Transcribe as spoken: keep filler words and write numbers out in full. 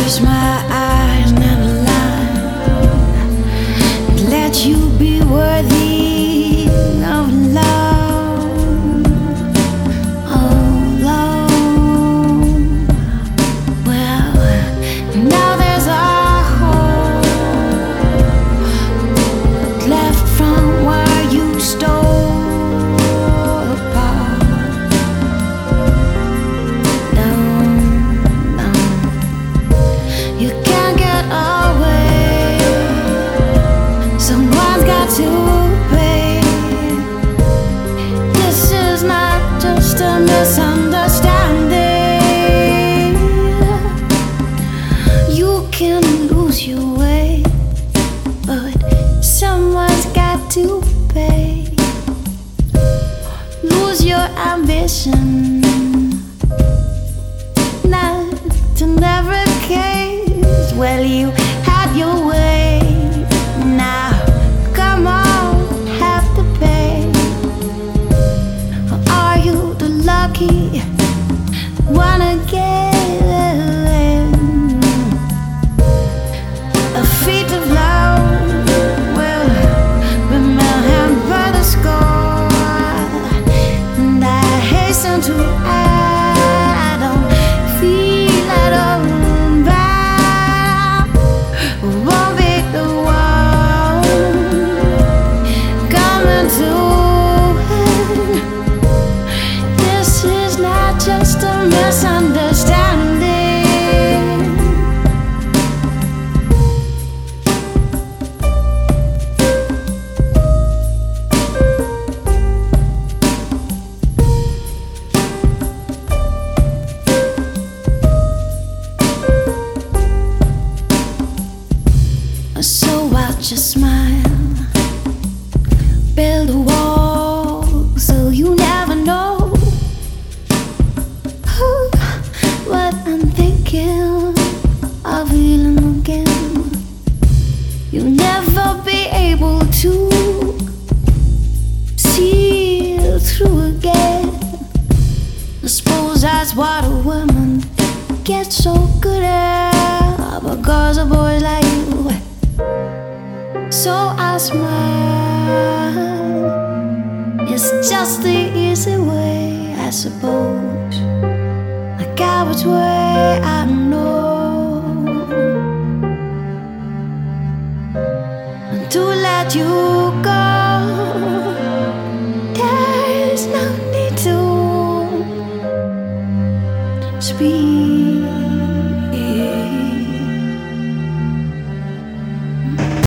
close my eyes and align, let you be worthy of love. Oh Lord, well, now there's a hole left from where you stole apart. Down, down. You can't get away. Someone's got to pay. This is not just a misunderstanding. You can lose your way, but someone's got to pay. Lose your ambition, not to never case. Well, you had your way. Now, come on, have to pay. Or are you the lucky one again? A feat of love, well, remember by the score. And I hasten to add, I don't feel at all bad. Won't be the one coming to it. This is not just a misunderstanding. So I'll just smile, build a wall so you never know what I'm thinking of feeling again. You'll never be able to see it through again. I suppose that's what a woman gets so good at, because of boys like you. So I smile. It's just the easy way, I suppose. A coward's way, I know. To let you go, there's no need to speak.